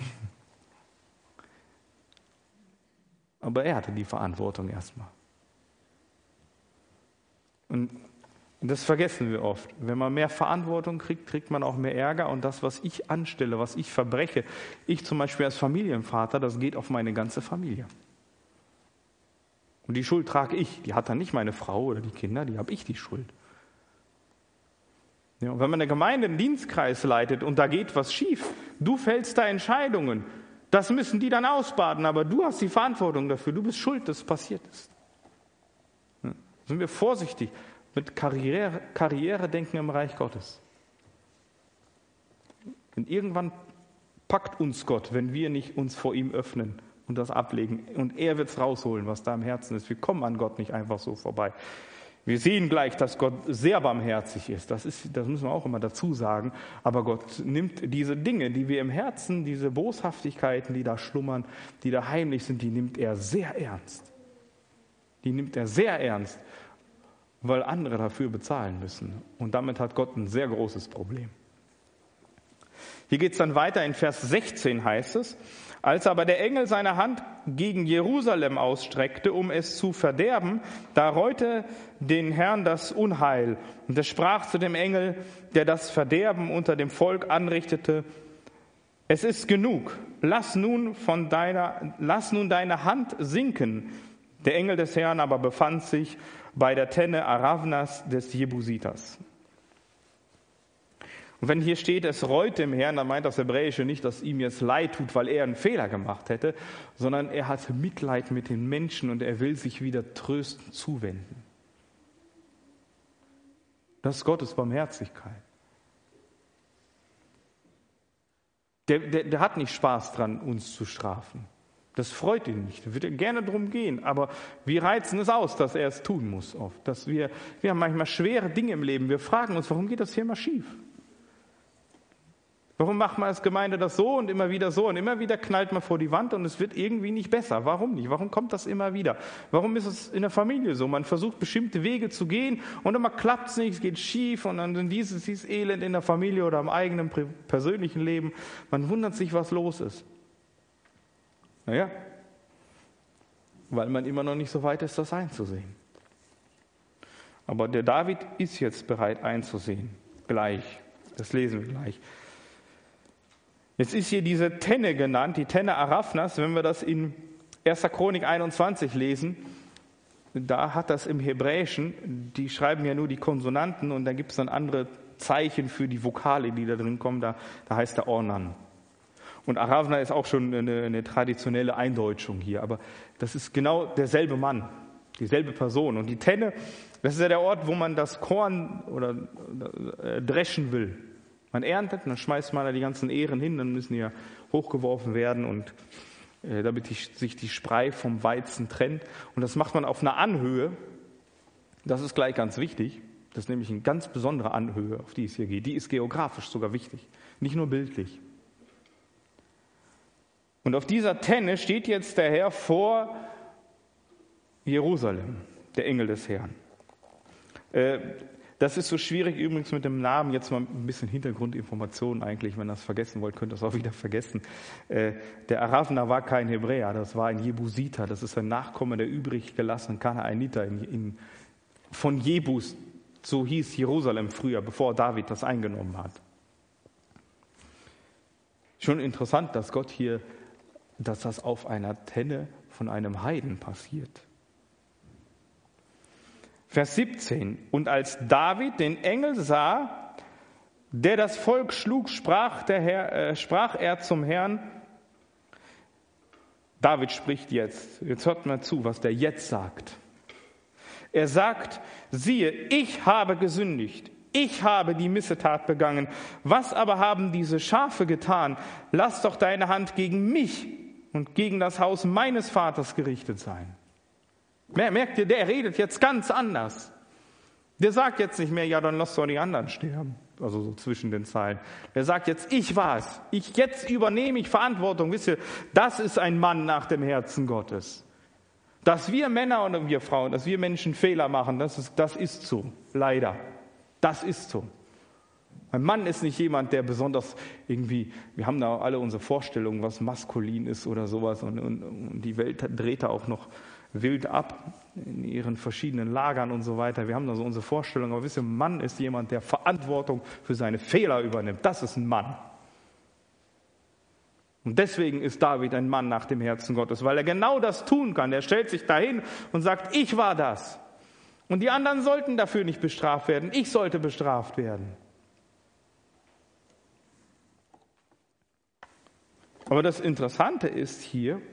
Aber er hatte die Verantwortung erstmal. Und das vergessen wir oft. Wenn man mehr Verantwortung kriegt, kriegt man auch mehr Ärger. Und das, was ich anstelle, was ich verbreche, ich zum Beispiel als Familienvater, das geht auf meine ganze Familie. Und die Schuld trage ich. Die hat dann nicht meine Frau oder die Kinder, die habe ich die Schuld. Ja, und wenn man eine Gemeinde einen Dienstkreis leitet und da geht was schief, du fällst da Entscheidungen, das müssen die dann ausbaden, aber du hast die Verantwortung dafür, du bist schuld, dass es passiert ist. Ja, sind wir vorsichtig mit Karrieredenken im Reich Gottes. Und irgendwann packt uns Gott, wenn wir nicht uns vor ihm öffnen und das ablegen. Und er wird es rausholen, was da im Herzen ist. Wir kommen an Gott nicht einfach so vorbei. Wir sehen gleich, dass Gott sehr barmherzig ist. Das müssen wir auch immer dazu sagen. Aber Gott nimmt diese Dinge, die wir im Herzen, diese Boshaftigkeiten, die da schlummern, die da heimlich sind, die nimmt er sehr ernst. Die nimmt er sehr ernst, weil andere dafür bezahlen müssen. Und damit hat Gott ein sehr großes Problem. Hier geht es dann weiter, in Vers 16 heißt es: Als aber der Engel seine Hand gegen Jerusalem ausstreckte, um es zu verderben, da reute den Herrn das Unheil. Und er sprach zu dem Engel, der das Verderben unter dem Volk anrichtete: Es ist genug, lass nun deine Hand sinken. Der Engel des Herrn aber befand sich bei der Tenne Aravnas des Jebusiters. Und wenn hier steht, es reut dem Herrn, dann meint das Hebräische nicht, dass ihm jetzt leid tut, weil er einen Fehler gemacht hätte, sondern er hat Mitleid mit den Menschen und er will sich wieder trösten, zuwenden. Das ist Gottes Barmherzigkeit. Der hat nicht Spaß dran, uns zu strafen. Das freut ihn nicht. Er würde gerne drum gehen, aber wir reizen es aus, dass er es tun muss oft. Dass wir haben manchmal schwere Dinge im Leben. Wir fragen uns, warum geht das hier mal schief? Warum macht man als Gemeinde das so und immer wieder knallt man vor die Wand und es wird irgendwie nicht besser? Warum nicht? Warum kommt das immer wieder? Warum ist es in der Familie so? Man versucht bestimmte Wege zu gehen und immer klappt es nicht, es geht schief und dann dieses Elend in der Familie oder im eigenen persönlichen Leben. Man wundert sich, was los ist. Naja, weil man immer noch nicht so weit ist, das einzusehen. Aber der David ist jetzt bereit einzusehen. Gleich. Das lesen wir gleich. Jetzt ist hier diese Tenne genannt, die Tenne Araphnas. Wenn wir das in 1. Chronik 21 lesen, da hat das im Hebräischen, die schreiben ja nur die Konsonanten und dann gibt es dann andere Zeichen für die Vokale, die da drin kommen. Da heißt der Ornan. Und Araphna ist auch schon eine traditionelle Eindeutschung hier, aber das ist genau derselbe Mann, dieselbe Person. Und die Tenne, das ist ja der Ort, wo man das Korn oder dreschen will. Man erntet, dann schmeißt man da die ganzen Ähren hin, dann müssen die ja hochgeworfen werden und damit sich die Sprei vom Weizen trennt. Und das macht man auf einer Anhöhe. Das ist gleich ganz wichtig. Das ist nämlich eine ganz besondere Anhöhe, auf die es hier geht. Die ist geografisch sogar wichtig, nicht nur bildlich. Und auf dieser Tenne steht jetzt der Herr vor Jerusalem, der Engel des Herrn. Das ist so schwierig übrigens mit dem Namen. Jetzt mal ein bisschen Hintergrundinformationen eigentlich. Wenn ihr das vergessen wollt, könnt ihr das auch wieder vergessen. Der Araphna war kein Hebräer, das war ein Jebusiter. Das ist ein Nachkomme der übrig gelassenen Kanaaniter von Jebus. So hieß Jerusalem früher, bevor David das eingenommen hat. Schon interessant, dass das auf einer Tenne von einem Heiden passiert. Vers 17. Und als David den Engel sah, der das Volk schlug, sprach er zum Herrn. David spricht jetzt. Jetzt hört mal zu, was der jetzt sagt. Er sagt, siehe, ich habe gesündigt. Ich habe die Missetat begangen. Was aber haben diese Schafe getan? Lass doch deine Hand gegen mich und gegen das Haus meines Vaters gerichtet sein. Merkt ihr, der redet jetzt ganz anders. Der sagt jetzt nicht mehr, ja, dann lass doch die anderen sterben. Also so zwischen den Zeilen. Der sagt jetzt, ich war's. Jetzt übernehme ich Verantwortung. Wisst ihr, das ist ein Mann nach dem Herzen Gottes. Dass wir Männer und wir Frauen, dass wir Menschen Fehler machen, das ist so. Leider. Das ist so. Ein Mann ist nicht jemand, der besonders irgendwie, wir haben da alle unsere Vorstellungen, was maskulin ist oder sowas und die Welt dreht da auch noch wild ab in ihren verschiedenen Lagern und so weiter. Wir haben da so unsere Vorstellungen, aber wisst ihr, ein Mann ist jemand, der Verantwortung für seine Fehler übernimmt. Das ist ein Mann. Und deswegen ist David ein Mann nach dem Herzen Gottes, weil er genau das tun kann. Er stellt sich dahin und sagt, ich war das. Und die anderen sollten dafür nicht bestraft werden. Ich sollte bestraft werden. Aber das Interessante ist hier,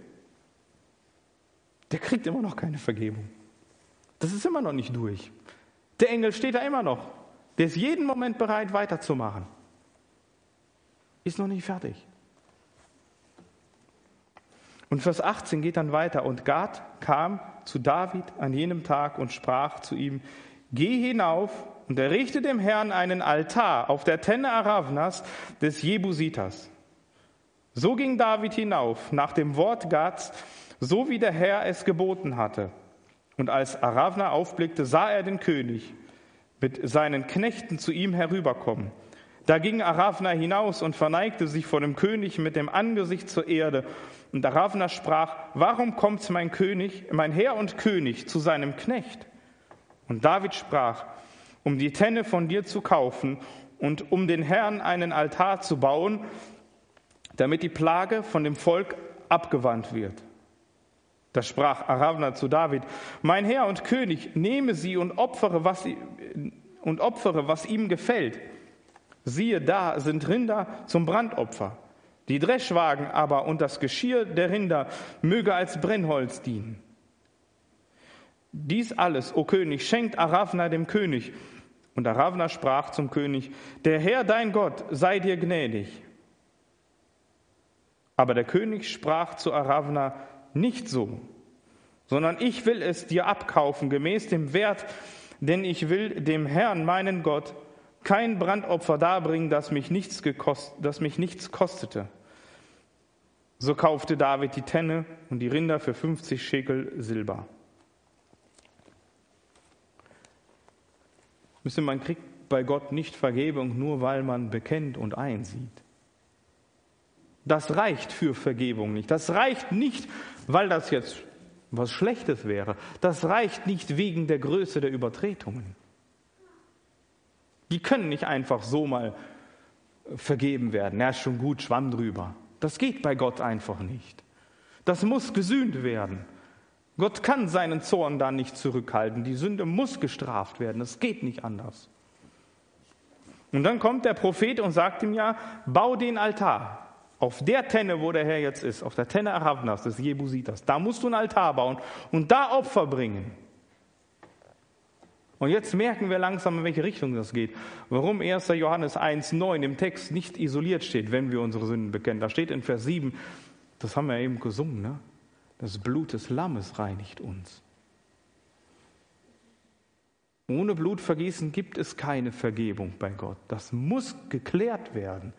der kriegt immer noch keine Vergebung. Das ist immer noch nicht durch. Der Engel steht da immer noch. Der ist jeden Moment bereit, weiterzumachen. Ist noch nicht fertig. Und Vers 18 geht dann weiter. Und Gad kam zu David an jenem Tag und sprach zu ihm, geh hinauf und errichte dem Herrn einen Altar auf der Tenne Araphnas des Jebusiters. So ging David hinauf nach dem Wort Gads, so wie der Herr es geboten hatte. Und als Araphna aufblickte, sah er den König mit seinen Knechten zu ihm herüberkommen. Da ging Araphna hinaus und verneigte sich vor dem König mit dem Angesicht zur Erde. Und Araphna sprach, warum kommt mein Herr und König zu seinem Knecht? Und David sprach, um die Tenne von dir zu kaufen und um den Herrn einen Altar zu bauen, damit die Plage von dem Volk abgewandt wird. Da sprach Araphna zu David, mein Herr und König, nehme sie und opfere, was ihm gefällt. Siehe, da sind Rinder zum Brandopfer. Die Dreschwagen aber und das Geschirr der Rinder möge als Brennholz dienen. Dies alles, o König, schenkt Araphna dem König. Und Araphna sprach zum König, der Herr dein Gott sei dir gnädig. Aber der König sprach zu Aravna: Nicht so, sondern ich will es dir abkaufen, gemäß dem Wert, denn ich will dem Herrn, meinen Gott, kein Brandopfer darbringen, das mich nichts kostete. So kaufte David die Tenne und die Rinder für 50 Schekel Silber. Man kriegt bei Gott nicht Vergebung, nur weil man bekennt und einsieht. Das reicht für Vergebung nicht. Das reicht nicht, weil das jetzt was Schlechtes wäre. Das reicht nicht wegen der Größe der Übertretungen. Die können nicht einfach so mal vergeben werden. Ja, ist schon gut, Schwamm drüber. Das geht bei Gott einfach nicht. Das muss gesühnt werden. Gott kann seinen Zorn da nicht zurückhalten. Die Sünde muss gestraft werden. Das geht nicht anders. Und dann kommt der Prophet und sagt ihm ja, bau den Altar. Auf der Tenne, wo der Herr jetzt ist, auf der Tenne Aravnas, des Jebusiters, da musst du einen Altar bauen und da Opfer bringen. Und jetzt merken wir langsam, in welche Richtung das geht. Warum 1. Johannes 1,9 im Text nicht isoliert steht, wenn wir unsere Sünden bekennen. Da steht in Vers 7, das haben wir eben gesungen, ne? Das Blut des Lammes reinigt uns. Ohne Blutvergießen gibt es keine Vergebung bei Gott. Das muss geklärt werden.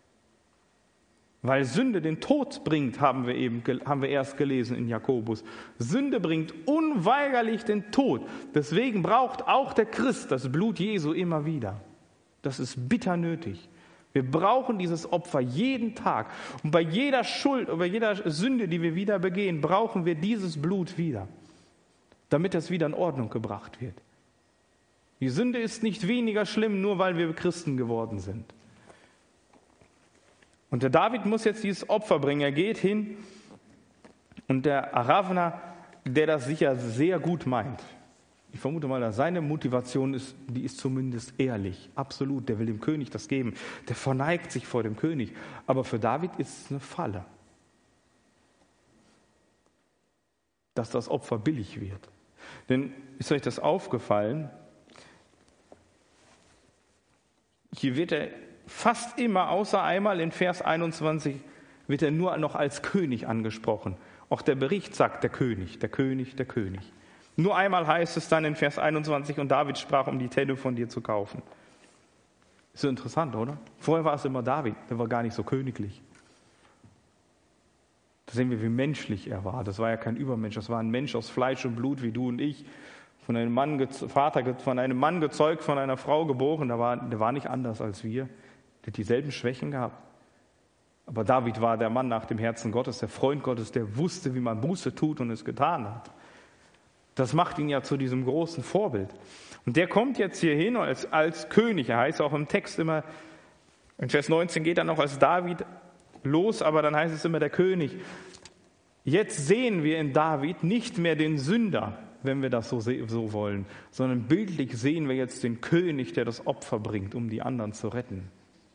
Weil Sünde den Tod bringt, haben wir erst gelesen in Jakobus. Sünde bringt unweigerlich den Tod. Deswegen braucht auch der Christ das Blut Jesu immer wieder. Das ist bitter nötig. Wir brauchen dieses Opfer jeden Tag. Und bei jeder Schuld, bei jeder Sünde, die wir wieder begehen, brauchen wir dieses Blut wieder, damit es wieder in Ordnung gebracht wird. Die Sünde ist nicht weniger schlimm, nur weil wir Christen geworden sind. Und der David muss jetzt dieses Opfer bringen. Er geht hin und der Aravna, der das sicher sehr gut meint, ich vermute mal, dass seine Motivation ist, die ist zumindest ehrlich, absolut. Der will dem König das geben. Der verneigt sich vor dem König. Aber für David ist es eine Falle, dass das Opfer billig wird. Denn ist euch das aufgefallen? Hier wird er fast immer, außer einmal in Vers 21, wird er nur noch als König angesprochen. Auch der Bericht sagt der König, der König, der König. Nur einmal heißt es dann in Vers 21, und David sprach, um die Tenne von dir zu kaufen. Ist so interessant, oder? Vorher war es immer David, der war gar nicht so königlich. Da sehen wir, wie menschlich er war. Das war ja kein Übermensch, das war ein Mensch aus Fleisch und Blut, wie du und ich. Von einem Mann gezeugt, von einer Frau geboren. Der war nicht anders als wir. Der hat dieselben Schwächen gehabt. Aber David war der Mann nach dem Herzen Gottes, der Freund Gottes, der wusste, wie man Buße tut und es getan hat. Das macht ihn ja zu diesem großen Vorbild. Und der kommt jetzt hier hin als König. Er heißt auch im Text immer, in Vers 19 geht er noch als David los, aber dann heißt es immer der König. Jetzt sehen wir in David nicht mehr den Sünder, wenn wir das so wollen, sondern bildlich sehen wir jetzt den König, der das Opfer bringt, um die anderen zu retten.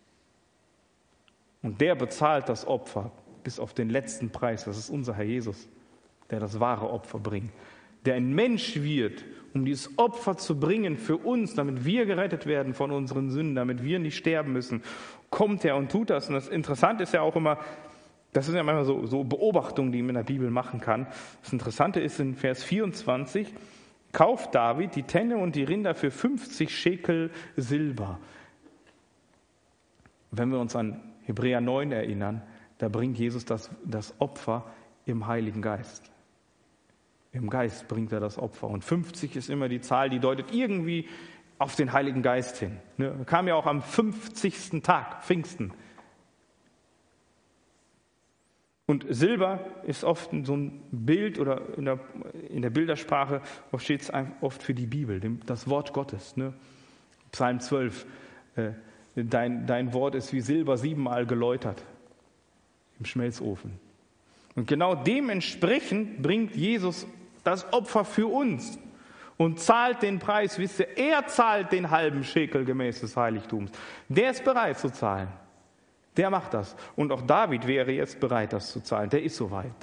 Und der bezahlt das Opfer bis auf den letzten Preis. Das ist unser Herr Jesus, der das wahre Opfer bringt. Der ein Mensch wird, um dieses Opfer zu bringen für uns, damit wir gerettet werden von unseren Sünden, damit wir nicht sterben müssen, kommt er und tut das. Und das Interessante ist ja auch immer, das sind ja manchmal so Beobachtungen, die man in der Bibel machen kann. Das Interessante ist in Vers 24, kauft David die Tenne und die Rinder für 50 Schekel Silber. Wenn wir uns an Hebräer 9 erinnern, da bringt Jesus das Opfer im Heiligen Geist. Im Geist bringt er das Opfer. Und 50 ist immer die Zahl, die deutet irgendwie auf den Heiligen Geist hin. Kam ja auch am 50. Tag, Pfingsten. Und Silber ist oft so ein Bild oder in der Bildersprache steht es oft für die Bibel, das Wort Gottes. Ne? Psalm 12, dein Wort ist wie Silber 7-mal geläutert im Schmelzofen. Und genau dementsprechend bringt Jesus das Opfer für uns und zahlt den Preis. Wisst ihr, er zahlt den halben Schekel gemäß des Heiligtums. Der ist bereit zu zahlen. Der macht das. Und auch David wäre jetzt bereit, das zu zahlen. Der ist soweit.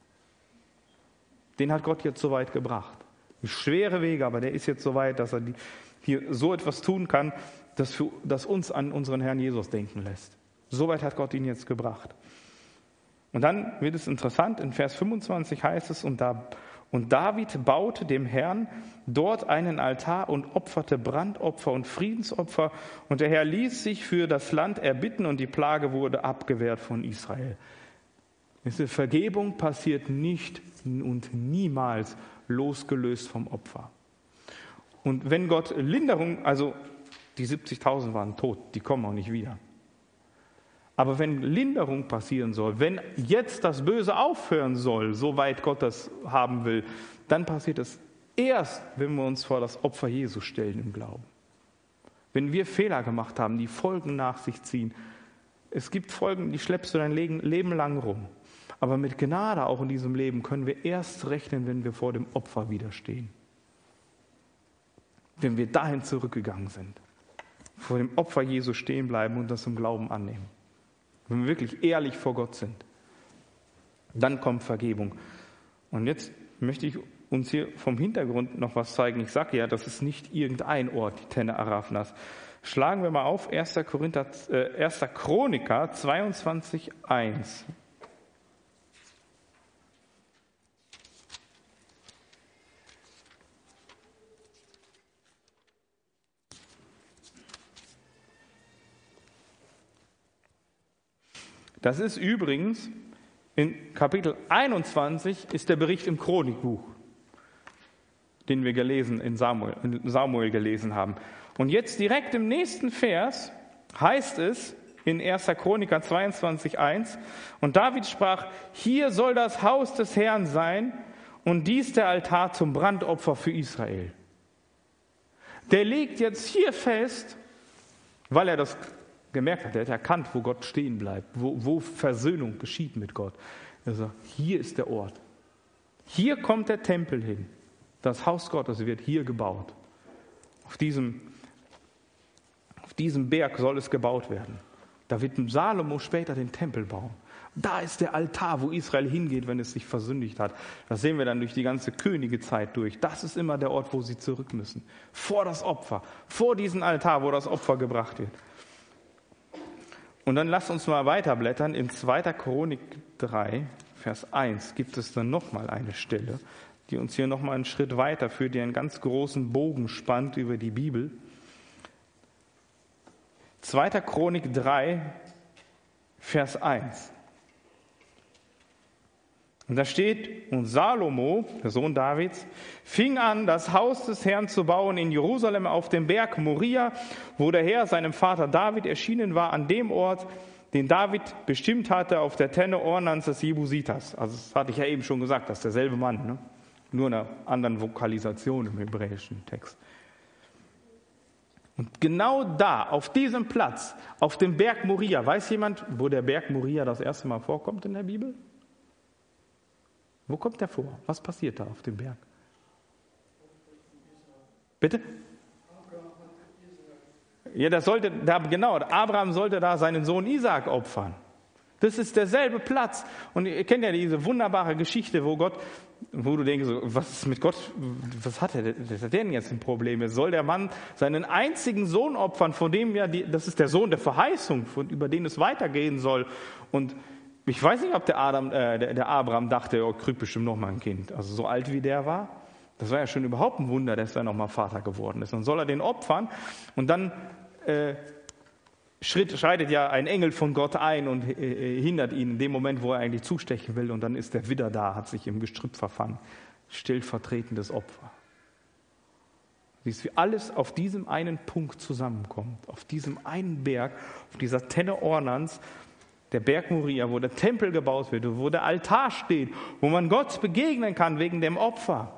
Den hat Gott jetzt soweit gebracht. Schwere Wege, aber der ist jetzt soweit, dass er hier so etwas tun kann, das uns an unseren Herrn Jesus denken lässt. Soweit hat Gott ihn jetzt gebracht. Und dann wird es interessant, in Vers 25 heißt es, und David baute dem Herrn dort einen Altar und opferte Brandopfer und Friedensopfer. Und der Herr ließ sich für das Land erbitten und die Plage wurde abgewehrt von Israel. Diese Vergebung passiert nicht und niemals losgelöst vom Opfer. Und wenn Gott Linderung, also die 70.000 waren tot, die kommen auch nicht wieder. Aber wenn Linderung passieren soll, wenn jetzt das Böse aufhören soll, soweit Gott das haben will, dann passiert es erst, wenn wir uns vor das Opfer Jesu stellen im Glauben. Wenn wir Fehler gemacht haben, die Folgen nach sich ziehen. Es gibt Folgen, die schleppst du dein Leben lang rum. Aber mit Gnade auch in diesem Leben können wir erst rechnen, wenn wir vor dem Opfer widerstehen. Wenn wir dahin zurückgegangen sind. Vor dem Opfer Jesu stehen bleiben und das im Glauben annehmen. Wenn wir wirklich ehrlich vor Gott sind, dann kommt Vergebung. Und jetzt möchte ich uns hier vom Hintergrund noch was zeigen. Ich sage ja, das ist nicht irgendein Ort, die Tenne Arafnas. Schlagen wir mal auf 1. Chroniker 22,1. Das ist übrigens, in Kapitel 21 ist der Bericht im Chronikbuch, den wir in Samuel gelesen haben. Und jetzt direkt im nächsten Vers heißt es in 1. Chroniker 22,1, und David sprach, hier soll das Haus des Herrn sein und dies der Altar zum Brandopfer für Israel. Der legt jetzt hier fest, weil er das gemerkt hat, er hat erkannt, wo Gott stehen bleibt, wo Versöhnung geschieht mit Gott. Er sagt, hier ist der Ort. Hier kommt der Tempel hin. Das Haus Gottes wird hier gebaut. Auf diesem Berg soll es gebaut werden. Da wird Salomo später den Tempel bauen. Da ist der Altar, wo Israel hingeht, wenn es sich versündigt hat. Das sehen wir dann durch die ganze Königezeit durch. Das ist immer der Ort, wo sie zurück müssen. Vor das Opfer, vor diesen Altar, wo das Opfer gebracht wird. Und dann lasst uns mal weiterblättern. In 2. Chronik 3, Vers 1 gibt es dann nochmal eine Stelle, die uns hier nochmal einen Schritt weiter führt, die einen ganz großen Bogen spannt über die Bibel. 2. Chronik 3, Vers 1. Und da steht, und Salomo, der Sohn Davids, fing an, das Haus des Herrn zu bauen in Jerusalem auf dem Berg Moria, wo der Herr seinem Vater David erschienen war, an dem Ort, den David bestimmt hatte, auf der Tenne Ornans des Jebusiters. Also das hatte ich ja eben schon gesagt, das ist derselbe Mann, ne? Nur in einer anderen Vokalisation im hebräischen Text. Und genau da, auf diesem Platz, auf dem Berg Moria, weiß jemand, wo der Berg Moria das erste Mal vorkommt in der Bibel? Wo kommt der vor? Was passiert da auf dem Berg? Bitte? Ja, Abraham sollte da seinen Sohn Isaak opfern. Das ist derselbe Platz. Und ihr kennt ja diese wunderbare Geschichte, wo du denkst, was ist mit Gott, was hat der denn jetzt ein Problem? Jetzt soll der Mann seinen einzigen Sohn opfern, von dem das ist der Sohn der Verheißung, über den es weitergehen soll. Und ich weiß nicht, ob der Abraham dachte, kriegt bestimmt noch mal ein Kind. Also so alt wie der war, das war ja schon überhaupt ein Wunder, dass er noch mal Vater geworden ist. Dann soll er den opfern und dann schreitet ja ein Engel von Gott ein und hindert ihn in dem Moment, wo er eigentlich zustechen will. Und dann ist der Widder da, hat sich im Gestrüpp verfangen. Stellvertretendes Opfer. Siehst du, wie alles auf diesem einen Punkt zusammenkommt. Auf diesem einen Berg, auf dieser Tenne Ornans, der Berg Moria, wo der Tempel gebaut wird, wo der Altar steht, wo man Gott begegnen kann wegen dem Opfer.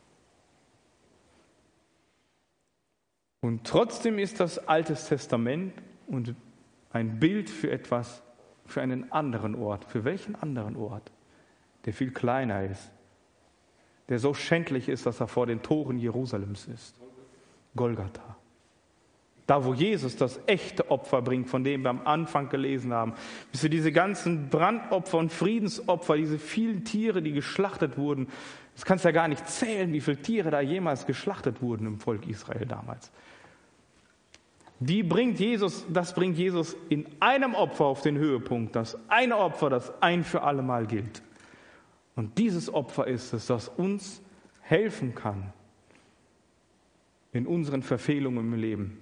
Und trotzdem ist das Altes Testament und ein Bild für etwas, für einen anderen Ort. Für welchen anderen Ort? Der viel kleiner ist, der so schändlich ist, dass er vor den Toren Jerusalems ist. Golgatha. Da, wo Jesus das echte Opfer bringt, von dem wir am Anfang gelesen haben. Bis wir diese ganzen Brandopfer und Friedensopfer, diese vielen Tiere, die geschlachtet wurden, das kannst du ja gar nicht zählen, wie viele Tiere da jemals geschlachtet wurden im Volk Israel damals. das bringt Jesus in einem Opfer auf den Höhepunkt. Das eine Opfer, das ein für alle Mal gilt. Und dieses Opfer ist es, das uns helfen kann in unseren Verfehlungen im Leben,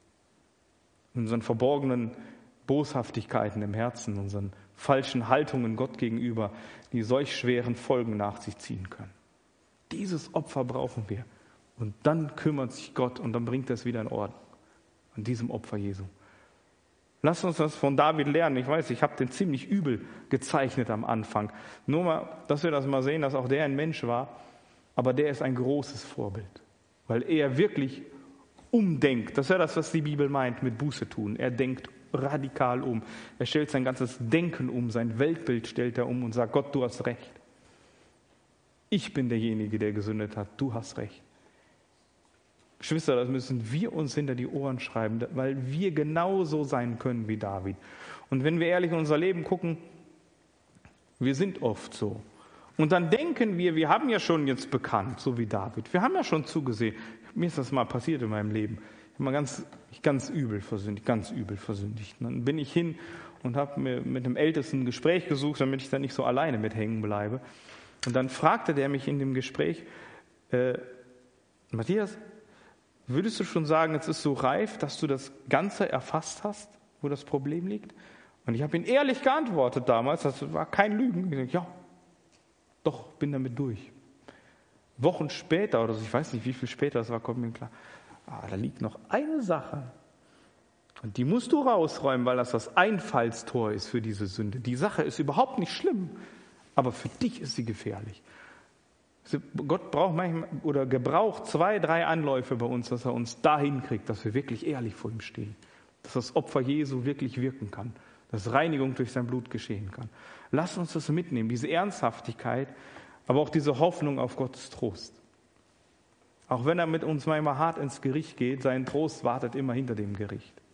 in unseren verborgenen Boshaftigkeiten im Herzen, unseren falschen Haltungen Gott gegenüber, die solch schweren Folgen nach sich ziehen können. Dieses Opfer brauchen wir. Und dann kümmert sich Gott und dann bringt er es wieder in Ordnung. An diesem Opfer Jesu. Lasst uns das von David lernen. Ich weiß, ich habe den ziemlich übel gezeichnet am Anfang. Nur mal, dass wir das mal sehen, dass auch der ein Mensch war. Aber der ist ein großes Vorbild. Weil er wirklich umdenkt. Das ist ja das, was die Bibel meint mit Buße tun. Er denkt radikal um. Er stellt sein ganzes Denken um. Sein Weltbild stellt er um und sagt, Gott, du hast recht. Ich bin derjenige, der gesündet hat. Du hast recht. Geschwister, das müssen wir uns hinter die Ohren schreiben, weil wir genauso sein können wie David. Und wenn wir ehrlich in unser Leben gucken, wir sind oft so. Und dann denken wir haben ja schon jetzt bekannt, so wie David. Wir haben ja schon zugesehen. Mir ist das mal passiert in meinem Leben. Ich habe mal ganz übel versündigt. Und dann bin ich hin und habe mir mit dem Ältesten ein Gespräch gesucht, damit ich da nicht so alleine mit hängen bleibe. Und dann fragte der mich in dem Gespräch, Matthias, würdest du schon sagen, es ist so reif, dass du das Ganze erfasst hast, wo das Problem liegt? Und ich habe ihn ehrlich geantwortet damals, das war kein Lügen. Ich dachte, ja, doch, bin damit durch. Wochen später, oder so, ich weiß nicht, wie viel später das war, kommt mir klar, da liegt noch eine Sache. Und die musst du rausräumen, weil das Einfallstor ist für diese Sünde. Die Sache ist überhaupt nicht schlimm, aber für dich ist sie gefährlich. Gott braucht manchmal oder gebraucht 2, 3 Anläufe bei uns, dass er uns dahin kriegt, dass wir wirklich ehrlich vor ihm stehen. Dass das Opfer Jesu wirklich wirken kann. Dass Reinigung durch sein Blut geschehen kann. Lasst uns das mitnehmen, diese Ernsthaftigkeit, aber auch diese Hoffnung auf Gottes Trost. Auch wenn er mit uns manchmal hart ins Gericht geht, sein Trost wartet immer hinter dem Gericht.